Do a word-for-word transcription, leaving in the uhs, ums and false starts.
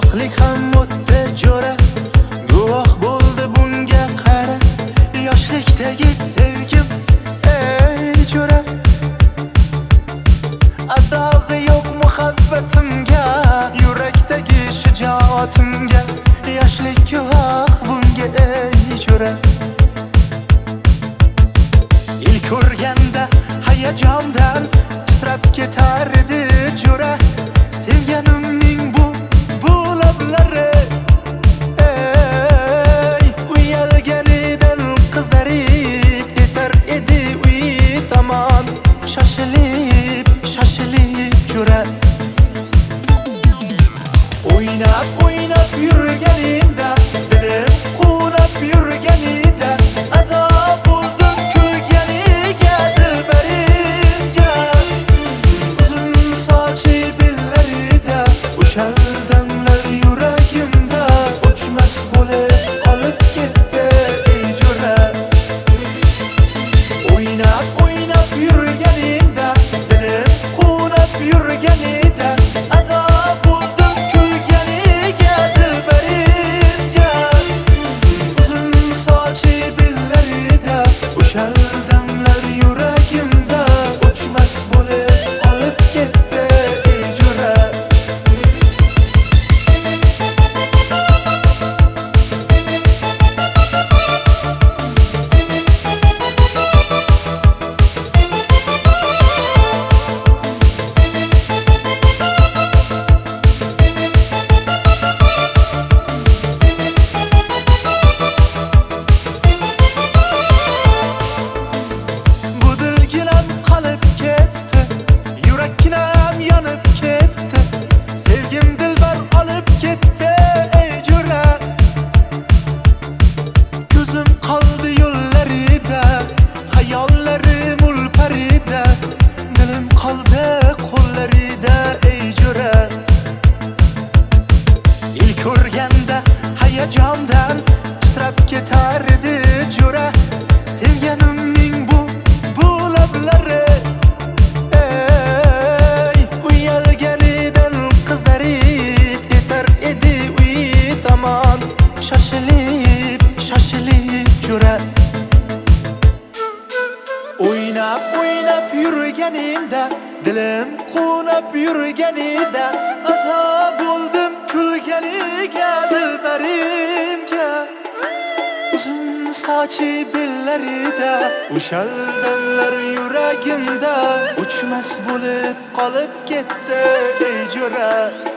qirqlik ham o'tdi jo'ra, guvoh bo'ldi bunga qara. Yoshlikdagi sevgim ey jo'ra, adog'i yo'q muhabbatimga, yurakdagi shijoatimga. Yoshlik guvoh bunga ey jo'ra. İlk ko'rganda hayajondan titrab ketar edi jo'ra. Sevganimning bu bu lablari, ey uyalganidan qizarib ketar edi uy tomon. Shoshilib shoshilib jo'ra. O'ynab o'ynab yurganingda, dilim quvnab yurganingda, ado bo'ldim kulganiga dilbarimga. Uzun sochi bellarida o'sha damlar yuragimda o'chmas bo'lib qolib ketdi ey jo'ra. O'ynab o'ynab yurganingda, dilim quvnab yurganingda, ado bo'ldim kulganiga dilbarimga. Uzun sochi bellarida o'sha damlar yuragimda o'chmas bo'lib qolib ketdi ey jo'ra. Bu dilginam qolib ketdi, yurakginam yonib ketdi. Sevgim dilbar olib ketdi ey jo'ra. Ko'zim qoldi yo'llarida, xayollarim ulparida, dilim qoldi qo'llarida ey jo'ra. İlk ko'rganda hayajondan titrab ketar edi jo'ra. Sevganimning bu bu lablari, ey uyalganidan qizarib ketar edi uy tomon. Shoshilib shoshilib jo'ra. O'ynab o'ynab yurganimda, dilim quvnab yurganida, ado bo'ldim kulganiga dilbarimga. Uzun sochi bellarida o'sha damlar yuragimda o'chmas bo'lib qolib ketdi ey jo'ra.